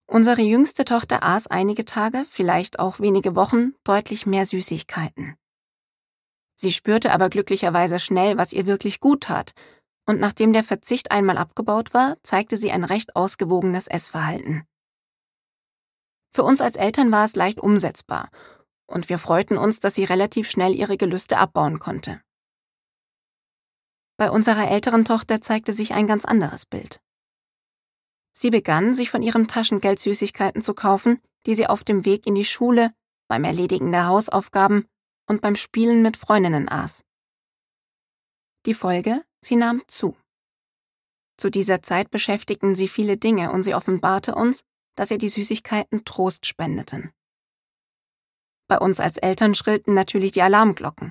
Unsere jüngste Tochter aß einige Tage, vielleicht auch wenige Wochen, deutlich mehr Süßigkeiten. Sie spürte aber glücklicherweise schnell, was ihr wirklich gut tat, und nachdem der Verzicht einmal abgebaut war, zeigte sie ein recht ausgewogenes Essverhalten. Für uns als Eltern war es leicht umsetzbar, und wir freuten uns, dass sie relativ schnell ihre Gelüste abbauen konnte. Bei unserer älteren Tochter zeigte sich ein ganz anderes Bild. Sie begann, sich von ihrem Taschengeld Süßigkeiten zu kaufen, die sie auf dem Weg in die Schule, beim Erledigen der Hausaufgaben und beim Spielen mit Freundinnen aß. Die Folge: Sie nahm zu. Zu dieser Zeit beschäftigten sie viele Dinge und sie offenbarte uns, dass ihr die Süßigkeiten Trost spendeten. Bei uns als Eltern schrillten natürlich die Alarmglocken.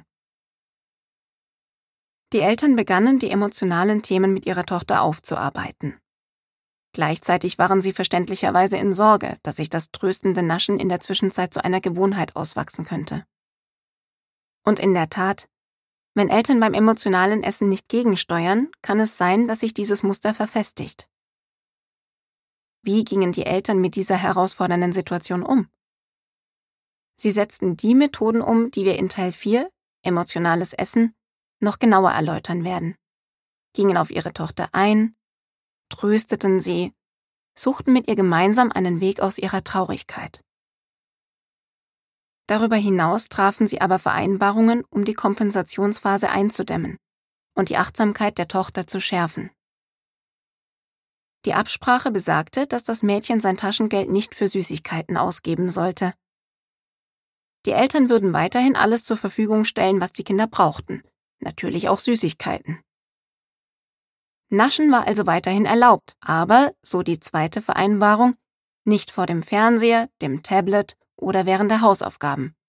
Die Eltern begannen, die emotionalen Themen mit ihrer Tochter aufzuarbeiten. Gleichzeitig waren sie verständlicherweise in Sorge, dass sich das tröstende Naschen in der Zwischenzeit zu einer Gewohnheit auswachsen könnte. Und in der Tat, wenn Eltern beim emotionalen Essen nicht gegensteuern, kann es sein, dass sich dieses Muster verfestigt. Wie gingen die Eltern mit dieser herausfordernden Situation um? Sie setzten die Methoden um, die wir in Teil 4, emotionales Essen, noch genauer erläutern werden. Gingen auf ihre Tochter ein, trösteten sie, suchten mit ihr gemeinsam einen Weg aus ihrer Traurigkeit. Darüber hinaus trafen sie aber Vereinbarungen, um die Kompensationsphase einzudämmen und die Achtsamkeit der Tochter zu schärfen. Die Absprache besagte, dass das Mädchen sein Taschengeld nicht für Süßigkeiten ausgeben sollte. Die Eltern würden weiterhin alles zur Verfügung stellen, was die Kinder brauchten, natürlich auch Süßigkeiten. Naschen war also weiterhin erlaubt, aber, so die zweite Vereinbarung, nicht vor dem Fernseher, dem Tablet oder während der Hausaufgaben.